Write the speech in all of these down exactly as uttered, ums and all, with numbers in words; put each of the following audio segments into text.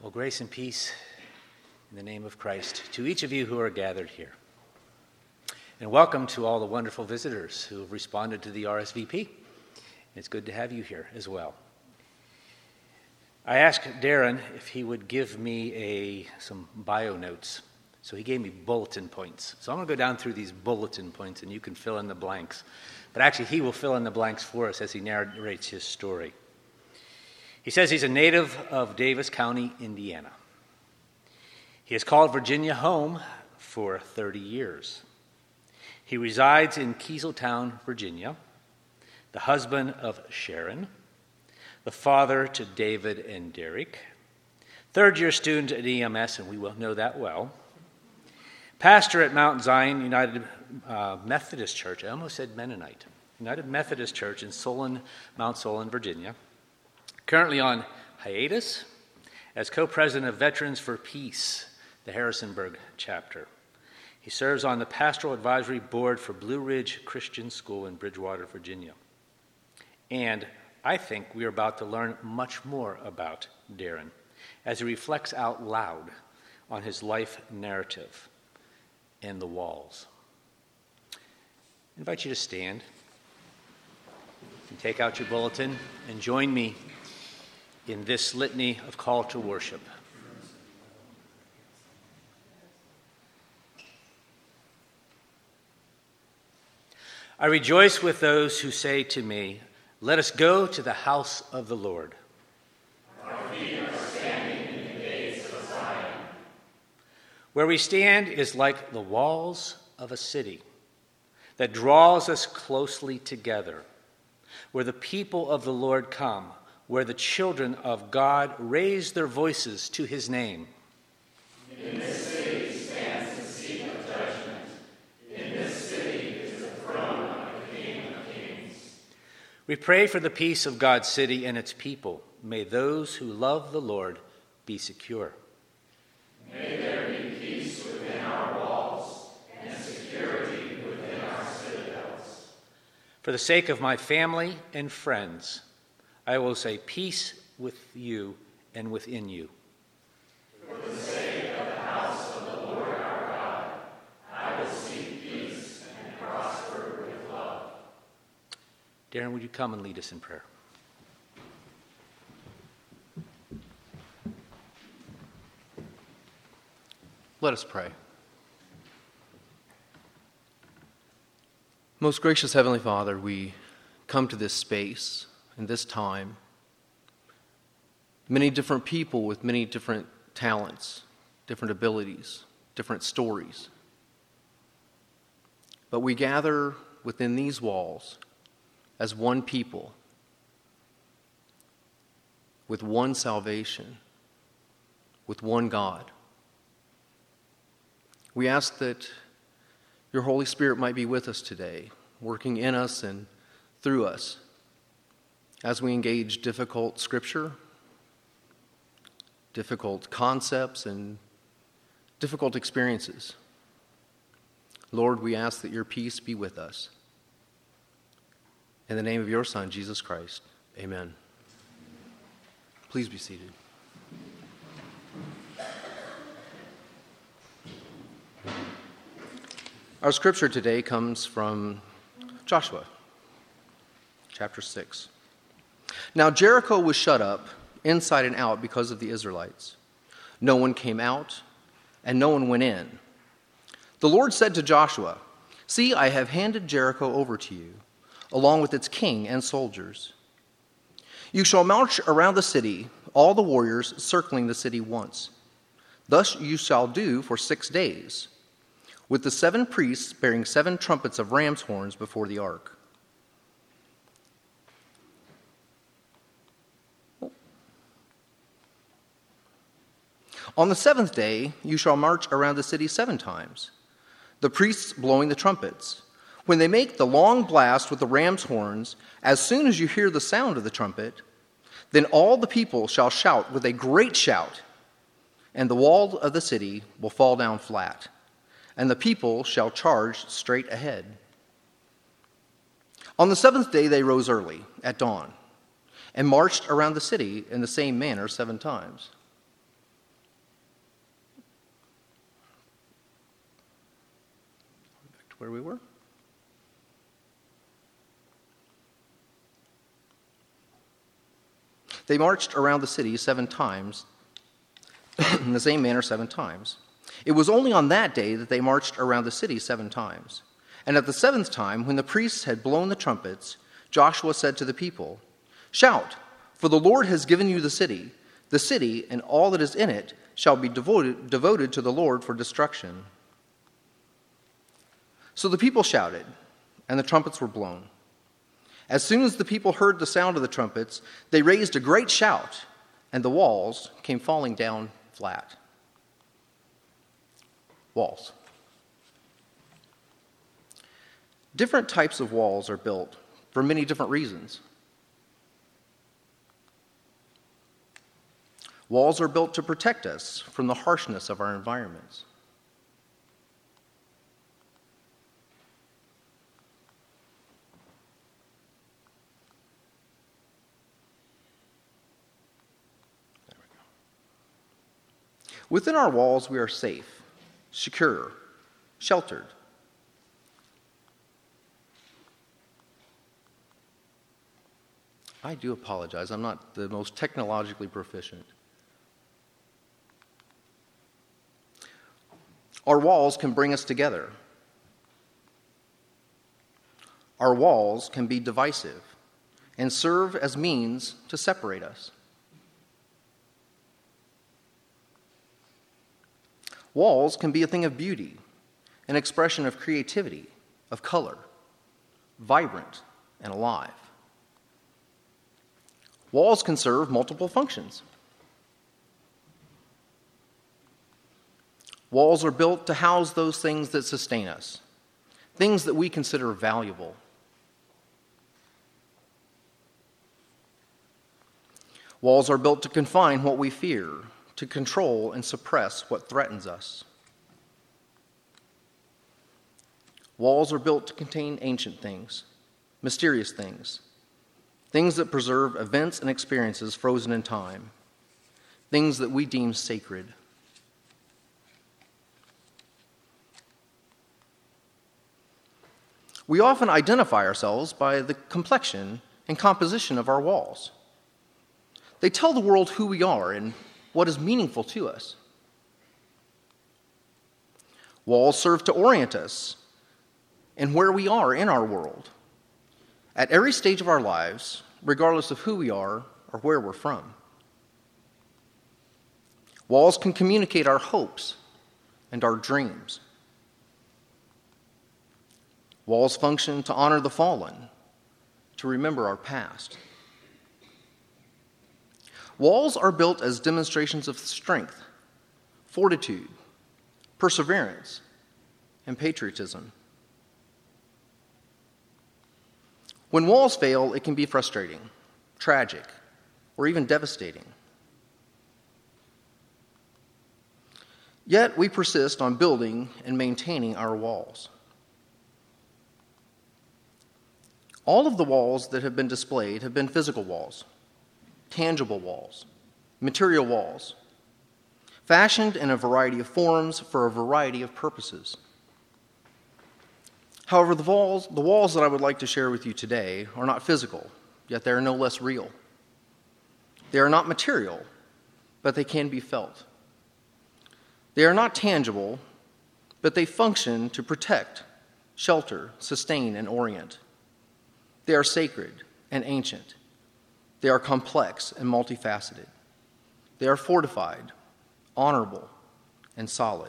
Well, grace and peace in the name of Christ to each of you who are gathered here. And welcome to all the wonderful visitors who have responded to the R S V P. It's good to have you here as well. I asked Darren if he would give me a some bio notes. So he gave me bulletin points. So I'm going to go down through these bulletin points and you can fill in the blanks. But actually he will fill in the blanks for us as he narrates his story. He says he's a native of Davis County, Indiana. He has called Virginia home for thirty years. He resides in Kieseltown, Virginia, the husband of Sharon, the father to David and Derek, third-year student at E M S, and we will know that well, pastor at Mount Zion United uh, Methodist Church. I almost said Mennonite. United Methodist Church in Solon, Mount Solon, Virginia. Currently on hiatus as co-president of Veterans for Peace, the Harrisonburg chapter. He serves on the Pastoral Advisory Board for Blue Ridge Christian School in Bridgewater, Virginia. And I think we are about to learn much more about Darren as he reflects out loud on his life narrative and the walls. I invite you to stand and take out your bulletin and join me in this litany of call to worship. I rejoice with those who say to me, "Let us go to the house of the Lord." Our feet are standing in the gates of Zion. Where we stand is like the walls of a city that draws us closely together, where the people of the Lord come, where the children of God raise their voices to his name. In this city stands the seat of judgment. In this city is the throne of the King of Kings. We pray for the peace of God's city and its people. May those who love the Lord be secure. May there be peace within our walls and security within our citadels. For the sake of my family and friends, I will say peace with you and within you. For the sake of the house of the Lord our God, I will seek peace and prosper with love. Darren, would you come and lead us in prayer? Let us pray. Most gracious Heavenly Father, we come to this space in this time, many different people with many different talents, different abilities, different stories. But we gather within these walls as one people with one salvation, with one God. We ask that your Holy Spirit might be with us today, working in us and through us as we engage difficult scripture, difficult concepts, and difficult experiences. Lord, we ask that your peace be with us. In the name of your Son, Jesus Christ, amen. Please be seated. Our scripture today comes from Joshua, chapter six. Now Jericho was shut up inside and out because of the Israelites. No one came out, and no one went in. The Lord said to Joshua, "See, I have handed Jericho over to you, along with its king and soldiers. You shall march around the city, all the warriors circling the city once. Thus you shall do for six days, with the seven priests bearing seven trumpets of ram's horns before the ark. On the seventh day, you shall march around the city seven times, the priests blowing the trumpets. When they make the long blast with the ram's horns, as soon as you hear the sound of the trumpet, then all the people shall shout with a great shout, and the wall of the city will fall down flat, and the people shall charge straight ahead." On the seventh day they rose early, at dawn, and marched around the city in the same manner seven times. to where we were. They marched around the city seven times, in the same manner seven times. It was only on that day that they marched around the city seven times. And at the seventh time, when the priests had blown the trumpets, Joshua said to the people, "Shout, for the Lord has given you the city. The city and all that is in it shall be devoted, devoted to the Lord for destruction." So the people shouted, and the trumpets were blown. As soon as the people heard the sound of the trumpets, they raised a great shout, and the walls came falling down flat. Walls. Different types of walls are built for many different reasons. Walls are built to protect us from the harshness of our environments. There we go. Within our walls, we are safe, secure, sheltered. I do apologize. I'm not the most technologically proficient. Our walls can bring us together. Our walls can be divisive and serve as means to separate us. Walls can be a thing of beauty, an expression of creativity, of color, vibrant and alive. Walls can serve multiple functions. Walls are built to house those things that sustain us, things that we consider valuable. Walls are built to confine what we fear, to control and suppress what threatens us. Walls are built to contain ancient things, mysterious things, things that preserve events and experiences frozen in time, things that we deem sacred. We often identify ourselves by the complexion and composition of our walls. They tell the world who we are and what is meaningful to us. Walls serve to orient us in where we are in our world, at every stage of our lives, regardless of who we are or where we're from. Walls can communicate our hopes and our dreams. Walls function to honor the fallen, to remember our past. Walls are built as demonstrations of strength, fortitude, perseverance, and patriotism. When walls fail, it can be frustrating, tragic, or even devastating. Yet we persist on building and maintaining our walls. All of the walls that have been displayed have been physical walls, tangible walls, material walls, fashioned in a variety of forms for a variety of purposes. However, the walls, the walls that I would like to share with you today are not physical, yet they are no less real. They are not material, but they can be felt. They are not tangible, but they function to protect, shelter, sustain, and orient. They are sacred and ancient. They are complex and multifaceted. They are fortified, honorable, and solid.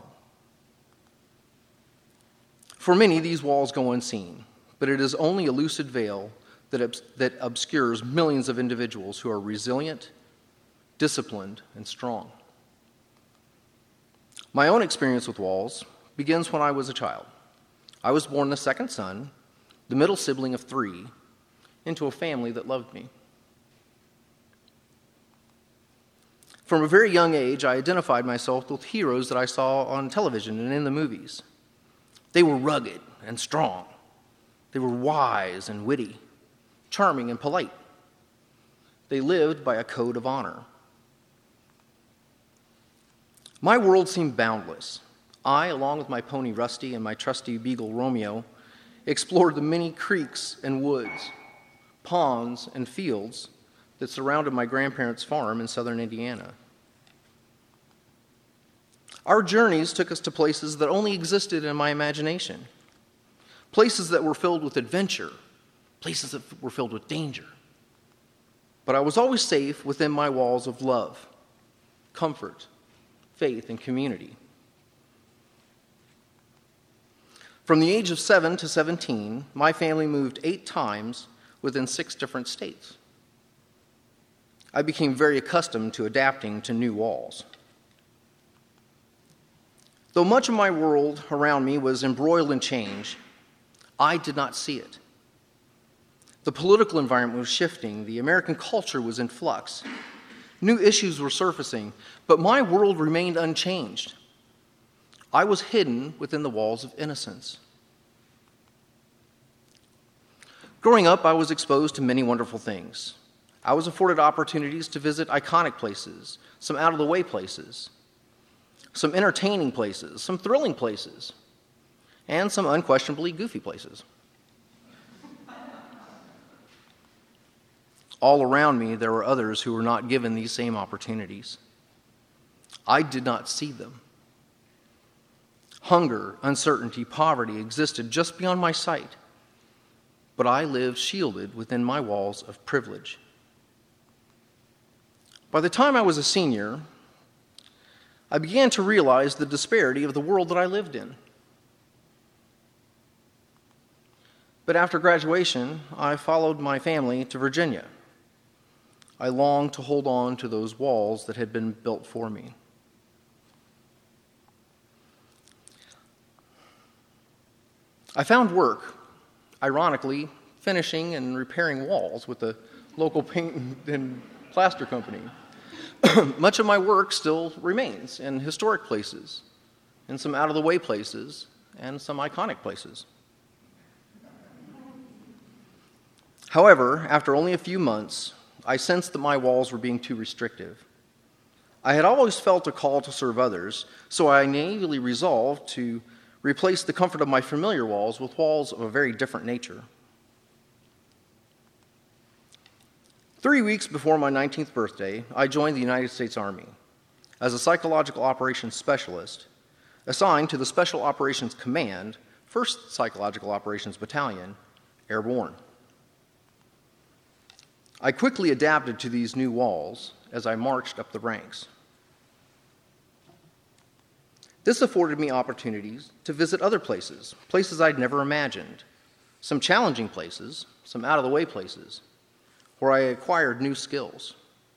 For many, these walls go unseen, but it is only a lucid veil that, obs- that obscures millions of individuals who are resilient, disciplined, and strong. My own experience with walls begins when I was a child. I was born the second son, the middle sibling of three, into a family that loved me. From a very young age, I identified myself with heroes that I saw on television and in the movies. They were rugged and strong. They were wise and witty, charming and polite. They lived by a code of honor. My world seemed boundless, I, along with my pony Rusty and my trusty beagle Romeo, explored the many creeks and woods, ponds and fields that surrounded my grandparents' farm in southern Indiana. Our journeys took us to places that only existed in my imagination, places that were filled with adventure, places that were filled with danger. But I was always safe within my walls of love, comfort, faith, and community. From the age of seven to seventeen, my family moved eight times within six different states. I became very accustomed to adapting to new walls. Though much of my world around me was embroiled in change, I did not see it. The political environment was shifting, the American culture was in flux, new issues were surfacing, but my world remained unchanged. I was hidden within the walls of innocence. Growing up, I was exposed to many wonderful things. I was afforded opportunities to visit iconic places, some out-of-the-way places, some entertaining places, some thrilling places, and some unquestionably goofy places. All around me, there were others who were not given these same opportunities. I did not see them. Hunger, uncertainty, poverty existed just beyond my sight, but I lived shielded within my walls of privilege. By the time I was a senior, I began to realize the disparity of the world that I lived in. But after graduation, I followed my family to Virginia. I longed to hold on to those walls that had been built for me. I found work, ironically, finishing and repairing walls with the local paint and plaster company. Much of my work still remains in historic places, in some out-of-the-way places, and some iconic places. However, after only a few months, I sensed that my walls were being too restrictive. I had always felt a call to serve others, so I naively resolved to replace the comfort of my familiar walls with walls of a very different nature. Three weeks before my nineteenth birthday, I joined the United States Army as a psychological operations specialist assigned to the Special Operations Command, first Psychological Operations Battalion, Airborne. I quickly adapted to these new walls as I marched up the ranks. This afforded me opportunities to visit other places, places I'd never imagined, some challenging places, some out-of-the-way places, where I acquired new skills.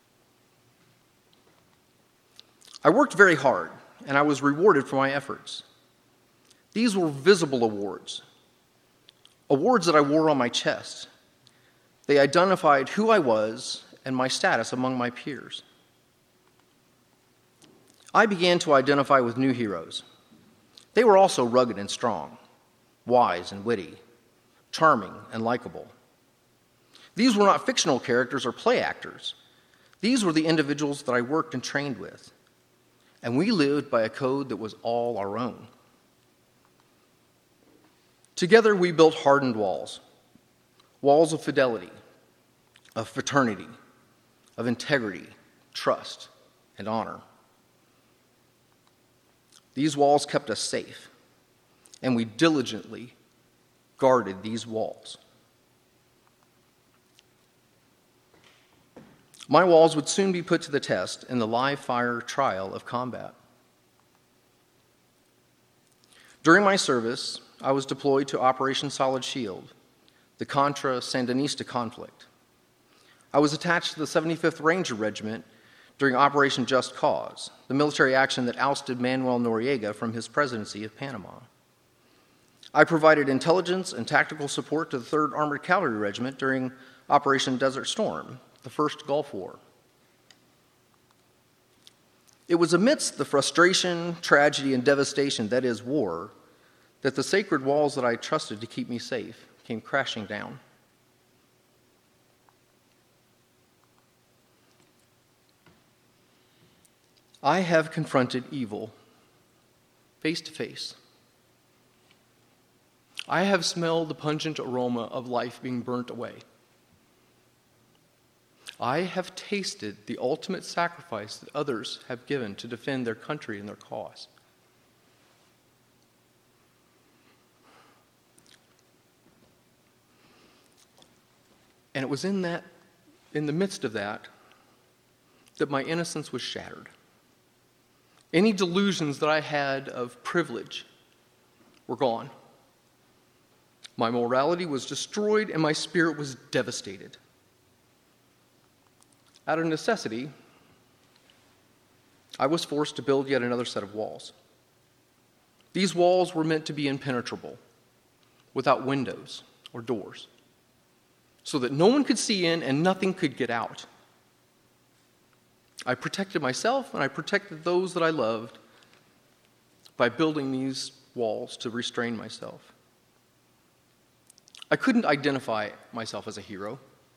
I worked very hard, and I was rewarded for my efforts. These were visible awards, awards that I wore on my chest. They identified who I was and my status among my peers. I began to identify with new heroes. They were also rugged and strong, wise and witty, charming and likable. These were not fictional characters or play actors. These were the individuals that I worked and trained with, and we lived by a code that was all our own. Together, we built hardened walls, walls of fidelity, of fraternity, of integrity, trust, and honor. These walls kept us safe, and we diligently guarded these walls. My walls would soon be put to the test in the live-fire trial of combat. During my service, I was deployed to Operation Solid Shield, the Contra-Sandinista conflict. I was attached to the seventy-fifth Ranger Regiment during Operation Just Cause, the military action that ousted Manuel Noriega from his presidency of Panama. I provided intelligence and tactical support to the third Armored Cavalry Regiment during Operation Desert Storm, the first Gulf War. It was amidst the frustration, tragedy, and devastation that is war that the sacred walls that I trusted to keep me safe came crashing down. I have confronted evil, face to face. I have smelled the pungent aroma of life being burnt away. I have tasted the ultimate sacrifice that others have given to defend their country and their cause. And it was in that, in the midst of that, that my innocence was shattered. Any delusions that I had of privilege were gone. My morality was destroyed and my spirit was devastated. Out of necessity, I was forced to build yet another set of walls. These walls were meant to be impenetrable, without windows or doors, so that no one could see in and nothing could get out. I protected myself and I protected those that I loved by building these walls to restrain myself. I couldn't identify myself as a hero.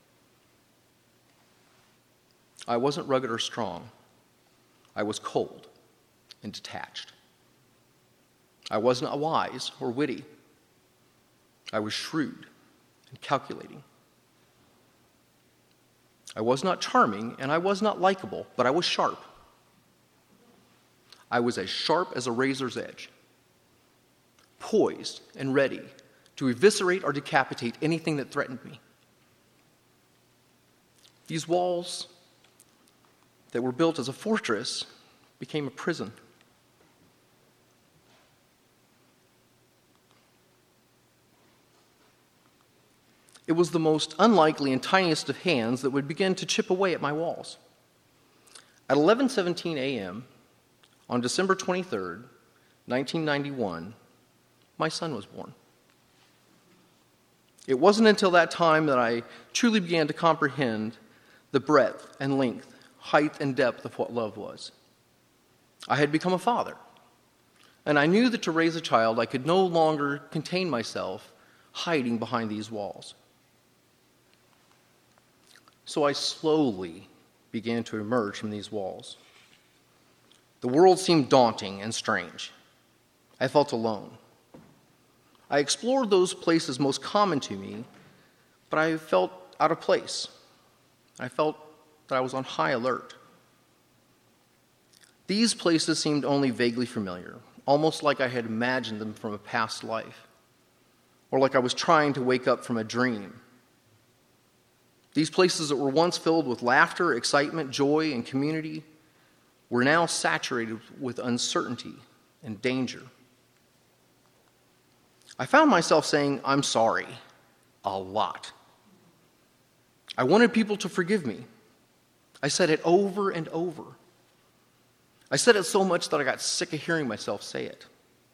I wasn't rugged or strong. I was cold and detached. I wasn't wise or witty. I was shrewd and calculating. I was not charming and I was not likable, but I was sharp. I was as sharp as a razor's edge, poised and ready to eviscerate or decapitate anything that threatened me. These walls that were built as a fortress became a prison. It was the most unlikely and tiniest of hands that would begin to chip away at my walls. At eleven seventeen a.m. on December twenty-third, nineteen ninety-one, my son was born. It wasn't until that time that I truly began to comprehend the breadth and length, height and depth of what love was. I had become a father, and I knew that to raise a child, I could no longer contain myself hiding behind these walls. So I slowly began to emerge from these walls. The world seemed daunting and strange. I felt alone. I explored those places most common to me, but I felt out of place. I felt that I was on high alert. These places seemed only vaguely familiar, almost like I had imagined them from a past life, or like I was trying to wake up from a dream. These places that were once filled with laughter, excitement, joy, and community were now saturated with uncertainty and danger. I found myself saying, "I'm sorry," a lot. I wanted people to forgive me. I said it over and over. I said it so much that I got sick of hearing myself say it.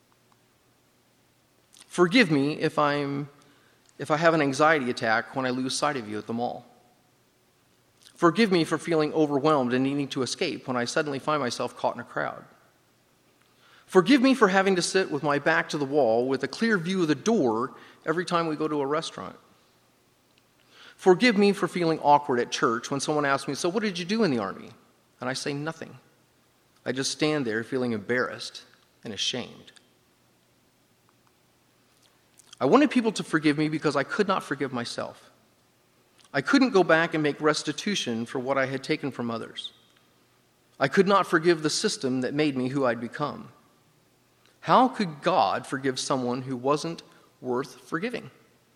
Forgive me if I'm if I have an anxiety attack when I lose sight of you at the mall. Forgive me for feeling overwhelmed and needing to escape when I suddenly find myself caught in a crowd. Forgive me for having to sit with my back to the wall with a clear view of the door every time we go to a restaurant. Forgive me for feeling awkward at church when someone asks me, "So what did you do in the Army?" And I say nothing. I just stand there feeling embarrassed and ashamed. I wanted people to forgive me because I could not forgive myself. I couldn't go back and make restitution for what I had taken from others. I could not forgive the system that made me who I'd become. How could God forgive someone who wasn't worth forgiving?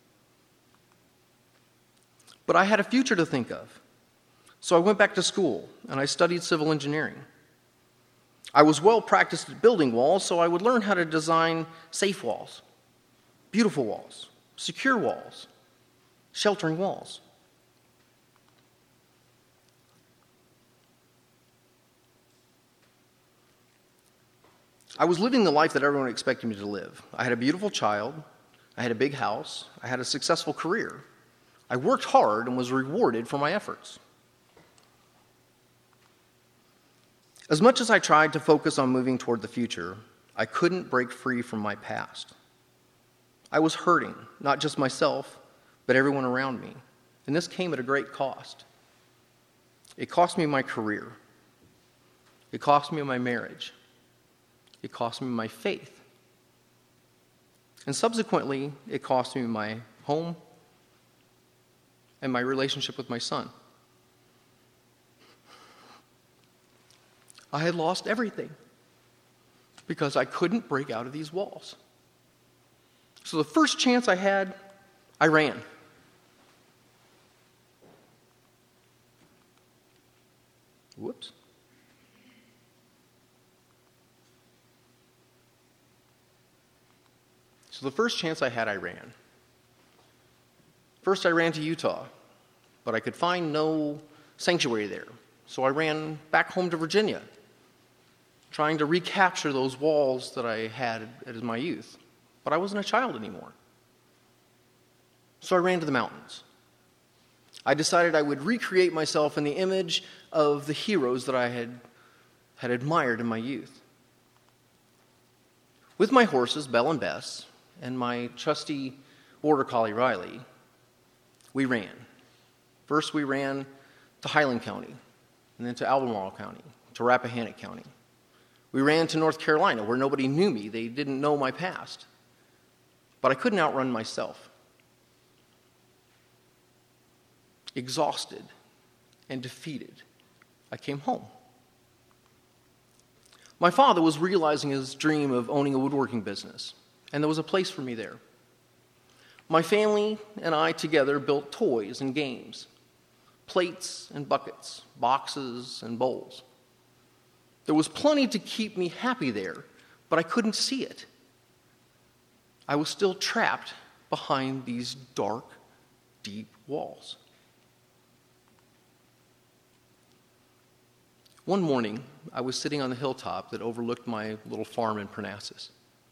But I had a future to think of. So I went back to school and I studied civil engineering. I was well practiced at building walls, so I would learn how to design safe walls, beautiful walls, secure walls, sheltering walls. I was living the life that everyone expected me to live. I had a beautiful child. I had a big house. I had a successful career. I worked hard and was rewarded for my efforts. As much as I tried to focus on moving toward the future, I couldn't break free from my past. I was hurting, not just myself, but everyone around me. And this came at a great cost. It cost me my career. It cost me my marriage. It cost me my faith. And subsequently, it cost me my home and my relationship with my son. I had lost everything because I couldn't break out of these walls. So the first chance I had, I ran. Whoops. So the first chance I had, I ran. First, I ran to Utah, but I could find no sanctuary there. So I ran back home to Virginia, trying to recapture those walls that I had as my youth. But I wasn't a child anymore. So I ran to the mountains. I decided I would recreate myself in the image of the heroes that I had, had admired in my youth. With my horses, Belle and Bess, and my trusty border collie, Riley, we ran. First, we ran to Highland County, and then to Albemarle County, to Rappahannock County. We ran to North Carolina, where nobody knew me. They didn't know my past. But I couldn't outrun myself. Exhausted and defeated, I came home. My father was realizing his dream of owning a woodworking business, and there was a place for me there. My family and I together built toys and games, plates and buckets, boxes and bowls. There was plenty to keep me happy there, but I couldn't see it. I was still trapped behind these dark, deep walls. One morning, I was sitting on the hilltop that overlooked my little farm in Parnassus.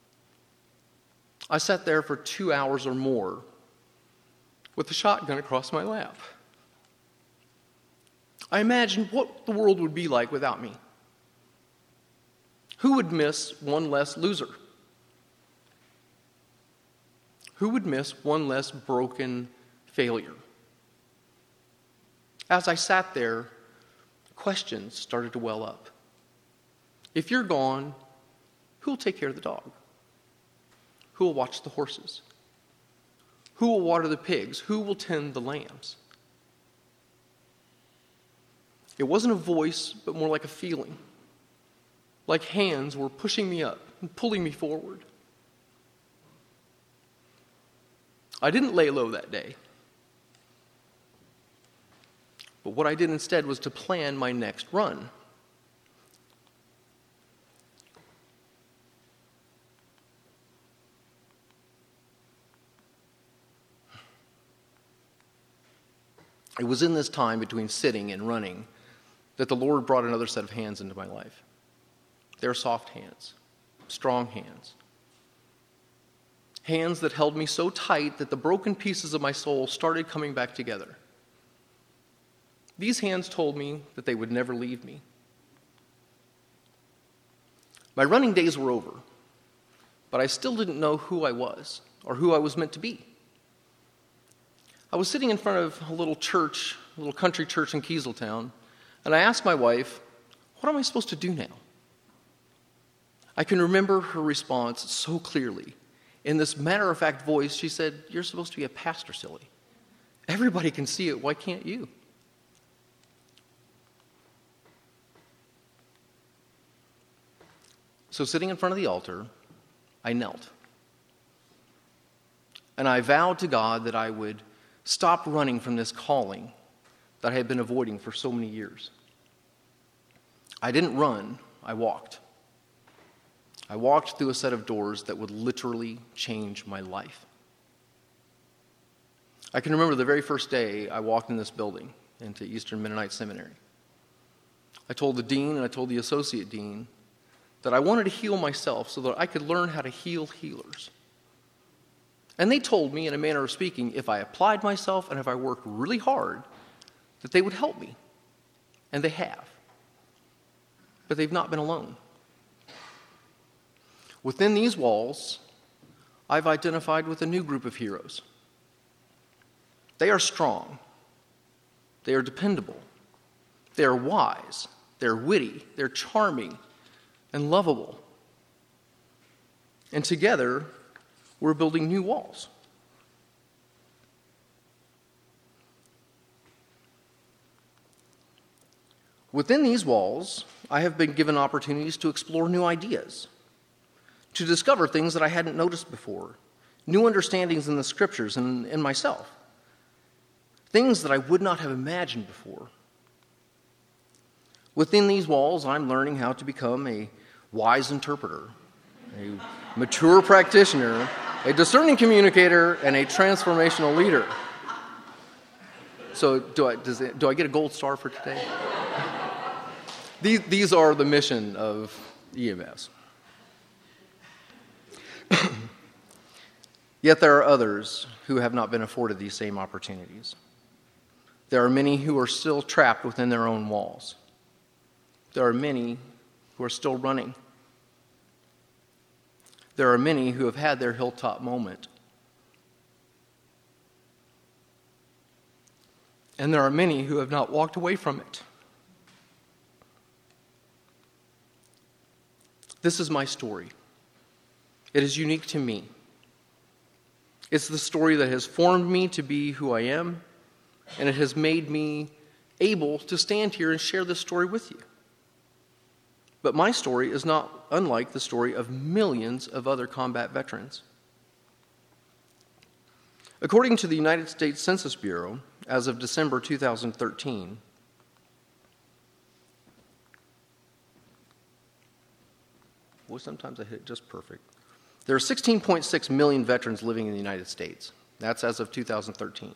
I sat there for two hours or more with a shotgun across my lap. I imagined what the world would be like without me. Who would miss one less loser? Who would miss one less broken failure? As I sat there, questions started to well up. If you're gone, who will take care of the dog? Who will watch the horses? Who will water the pigs? Who will tend the lambs? It wasn't a voice, but more like a feeling. Like hands were pushing me up and pulling me forward. I didn't lay low that day. But what I did instead was to plan my next run. It was in this time between sitting and running that the Lord brought another set of hands into my life. They're soft hands, strong hands. Hands that held me so tight that the broken pieces of my soul started coming back together. These hands told me that they would never leave me. My running days were over, but I still didn't know who I was or who I was meant to be. I was sitting in front of a little church, a little country church in Kieseltown, and I asked my wife, "What am I supposed to do now?" I can remember her response so clearly. In this matter-of-fact voice, she said, "You're supposed to be a pastor, silly. Everybody can see it. Why can't you?" So sitting in front of the altar, I knelt. And I vowed to God that I would stop running from this calling that I had been avoiding for so many years. I didn't run, I walked. I walked through a set of doors that would literally change my life. I can remember the very first day I walked in this building, into Eastern Mennonite Seminary. I told the dean and I told the associate dean that I wanted to heal myself so that I could learn how to heal healers. And they told me, in a manner of speaking, if I applied myself and if I worked really hard, that they would help me. And they have. But they've not been alone. Within these walls, I've identified with a new group of heroes. They are strong. They are dependable. They are wise. They're witty. They're charming and lovable. And together, we're building new walls. Within these walls, I have been given opportunities to explore new ideas, to discover things that I hadn't noticed before, new understandings in the scriptures and in myself, things that I would not have imagined before. Within these walls, I'm learning how to become a wise interpreter, a mature practitioner, a discerning communicator, and a transformational leader. So do I, does it, do I get a gold star for today? These, these are the mission of E M S. Yet there are others who have not been afforded these same opportunities. There are many who are still trapped within their own walls. There are many who are still running. There are many who have had their hilltop moment. And there are many who have not walked away from it. This is my story. It is unique to me. It's the story that has formed me to be who I am, and it has made me able to stand here and share this story with you. But my story is not unlike the story of millions of other combat veterans. According to the United States Census Bureau, as of December two thousand thirteen, boy, sometimes I hit it just perfect. There are sixteen point six million veterans living in the United States. That's as of two thousand thirteen.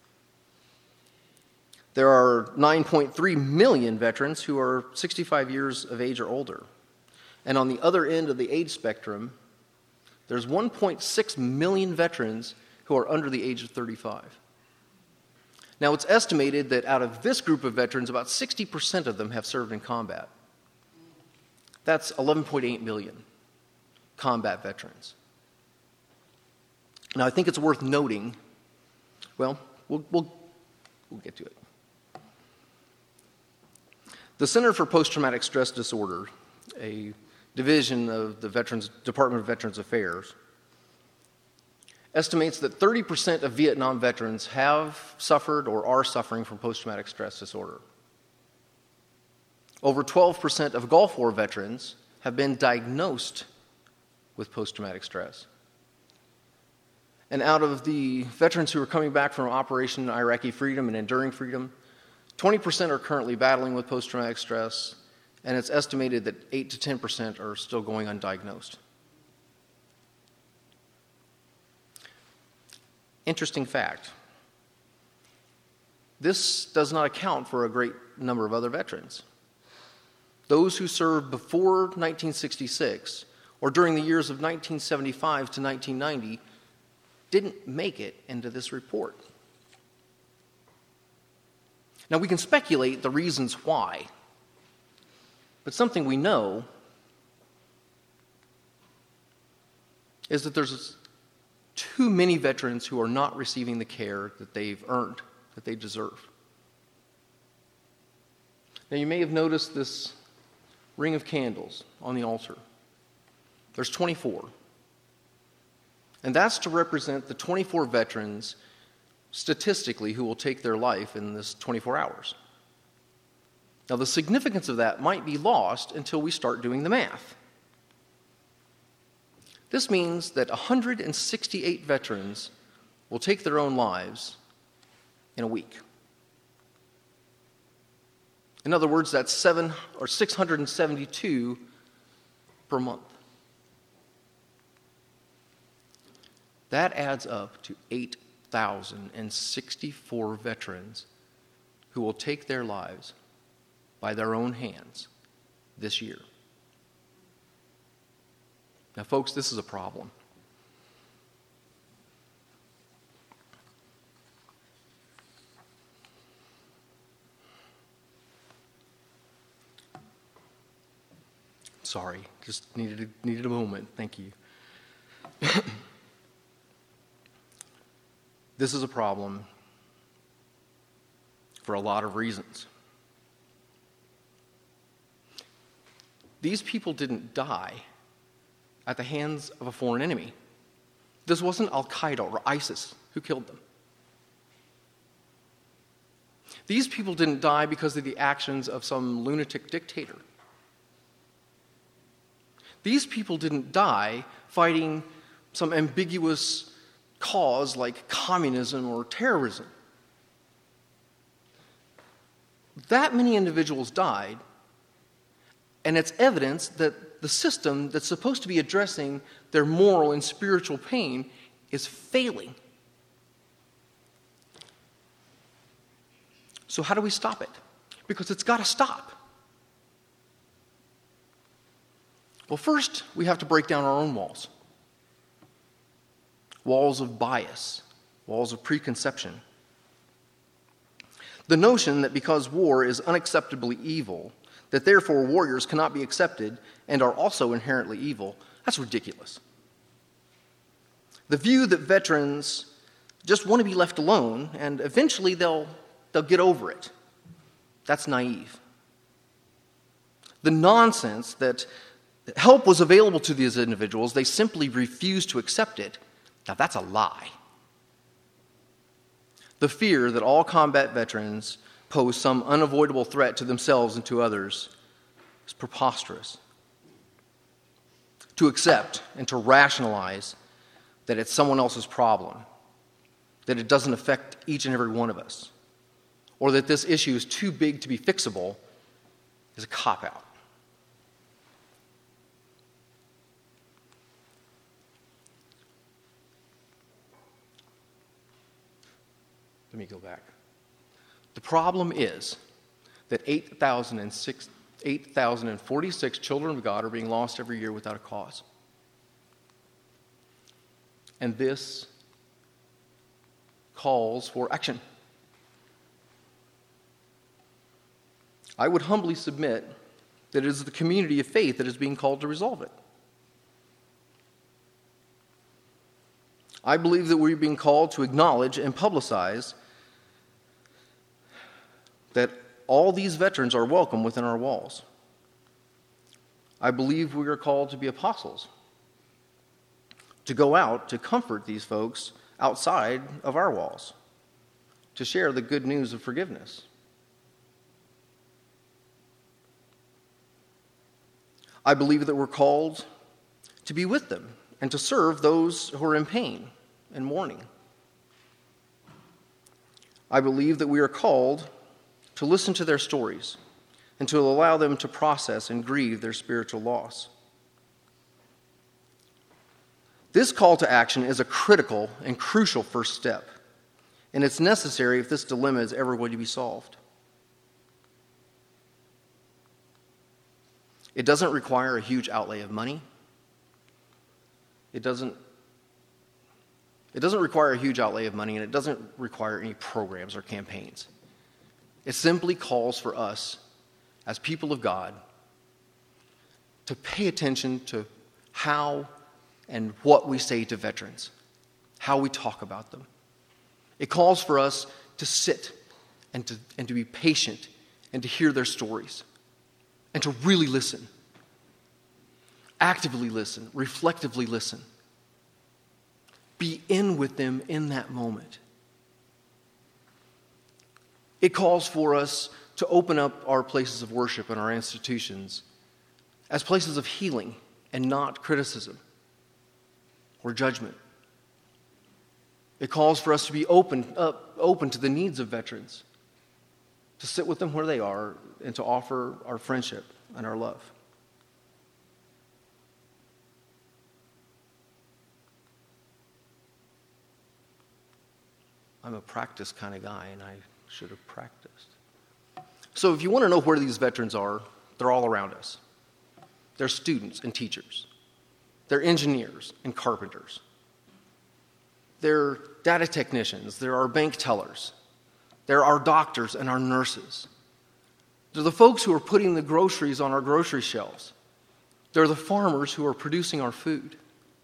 There are nine point three million veterans who are sixty-five years of age or older. And on the other end of the age spectrum, there's one point six million veterans who are under the age of thirty-five. Now, it's estimated that out of this group of veterans, about sixty percent of them have served in combat. That's eleven point eight million combat veterans. Now, I think it's worth noting, well, we'll, we'll, we'll get to it. The Center for Post-Traumatic Stress Disorder, a division of the Veterans Department of Veterans Affairs, estimates that thirty percent of Vietnam veterans have suffered or are suffering from post-traumatic stress disorder. Over twelve percent of Gulf War veterans have been diagnosed with post-traumatic stress. And out of the veterans who are coming back from Operation Iraqi Freedom and Enduring Freedom, twenty percent are currently battling with post-traumatic stress, and it's estimated that eight to ten percent are still going undiagnosed. Interesting fact. This does not account for a great number of other veterans. Those who served before nineteen sixty-six or during the years of nineteen seventy-five to nineteen ninety didn't make it into this report. Now, we can speculate the reasons why, but something we know is that there's too many veterans who are not receiving the care that they've earned, that they deserve. Now, you may have noticed this ring of candles on the altar. There's twenty-four. And that's to represent the twenty-four veterans statistically who will take their life in this twenty-four hours. Now, the significance of that might be lost until we start doing the math. This means that one hundred sixty-eight veterans will take their own lives in a week. In other words, that's seven or six hundred seventy-two per month. That adds up to eight thousand sixty-four veterans who will take their lives by their own hands this year. Now, folks, this is a problem. Sorry, just needed a, needed a moment. Thank you. This is a problem for a lot of reasons. These people didn't die at the hands of a foreign enemy. This wasn't Al-Qaeda or ISIS who killed them. These people didn't die because of the actions of some lunatic dictator. These people didn't die fighting some ambiguous cause like communism or terrorism. That many individuals died, and it's evidence that the system that's supposed to be addressing their moral and spiritual pain is failing. So how do we stop it? Because it's got to stop. Well, first, we have to break down our own walls. Walls of bias, walls of preconception. The notion that because war is unacceptably evil, that therefore warriors cannot be accepted and are also inherently evil, that's ridiculous. The view that veterans just want to be left alone and eventually they'll, they'll get over it, that's naive. The nonsense that help was available to these individuals, they simply refused to accept it, now that's a lie. The fear that all combat veterans pose some unavoidable threat to themselves and to others is preposterous. To accept and to rationalize that it's someone else's problem, that it doesn't affect each and every one of us, or that this issue is too big to be fixable is a cop-out. Let me go back. The problem is that eight thousand forty-six children of God are being lost every year without a cause. And this calls for action. I would humbly submit that it is the community of faith that is being called to resolve it. I believe that we're being called to acknowledge and publicize that all these veterans are welcome within our walls. I believe we are called to be apostles, to go out to comfort these folks outside of our walls, to share the good news of forgiveness. I believe that we're called to be with them and to serve those who are in pain and mourning. I believe that we are called to listen to their stories and to allow them to process and grieve their spiritual loss. This call to action is a critical and crucial first step, and it's necessary if this dilemma is ever going to be solved. It doesn't require a huge outlay of money. It doesn't, it doesn't require a huge outlay of money, and it doesn't require any programs or campaigns. It simply calls for us, as people of God, to pay attention to how and what we say to veterans, how we talk about them. It calls for us to sit and to, and to be patient and to hear their stories and to really listen. Actively listen, reflectively listen. Be in with them in that moment. It calls for us to open up our places of worship and our institutions as places of healing and not criticism or judgment. It calls for us to be open, uh, open to the needs of veterans, to sit with them where they are and to offer our friendship and our love. I'm a practice kind of guy, and I should have practiced. So if you want to know where these veterans are, they're all around us. They're students and teachers. They're engineers and carpenters. They're data technicians. They're our bank tellers. They're our doctors and our nurses. They're the folks who are putting the groceries on our grocery shelves. They're the farmers who are producing our food.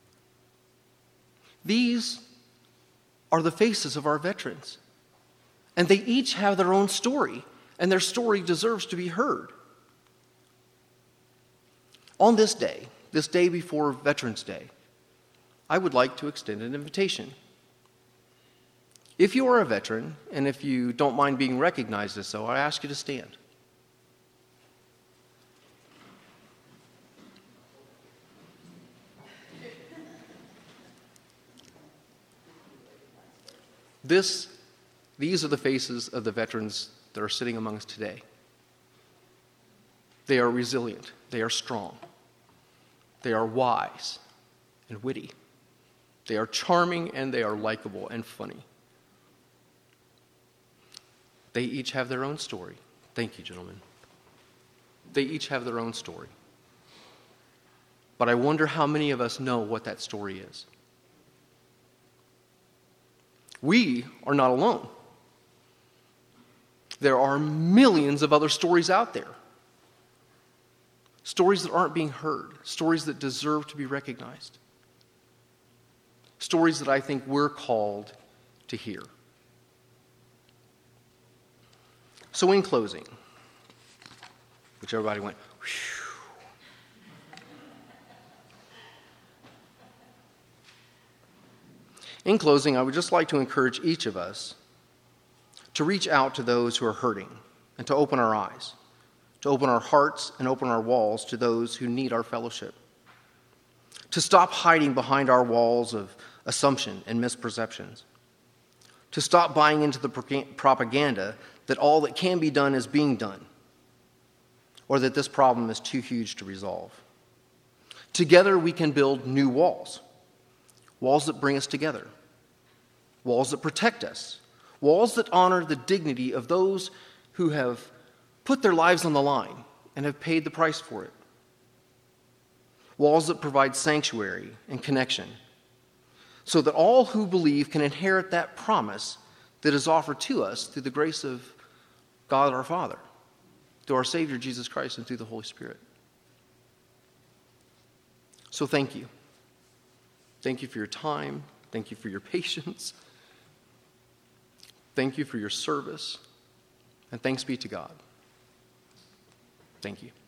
These are the faces of our veterans. And they each have their own story, and their story deserves to be heard. On this day, this day before Veterans Day, I would like to extend an invitation. If you are a veteran, and if you don't mind being recognized as so, I ask you to stand. This, these are the faces of the veterans that are sitting among us today. They are resilient. They are strong. They are wise and witty. They are charming and they are likable and funny. They each have their own story. Thank you, gentlemen. They each have their own story. But I wonder how many of us know what that story is. We are not alone. There are millions of other stories out there. Stories that aren't being heard. Stories that deserve to be recognized. Stories that I think we're called to hear. So in closing, which everybody went, whew. In closing, I would just like to encourage each of us to reach out to those who are hurting and to open our eyes, to open our hearts and open our walls to those who need our fellowship, to stop hiding behind our walls of assumption and misperceptions, to stop buying into the propaganda that all that can be done is being done, or that this problem is too huge to resolve. Together we can build new walls, walls that bring us together, walls that protect us, walls that honor the dignity of those who have put their lives on the line and have paid the price for it, walls that provide sanctuary and connection, so that all who believe can inherit that promise that is offered to us through the grace of God our Father, through our Savior Jesus Christ, and through the Holy Spirit. So thank you. Thank you for your time. Thank you for your patience. Thank you for your service. And thanks be to God. Thank you.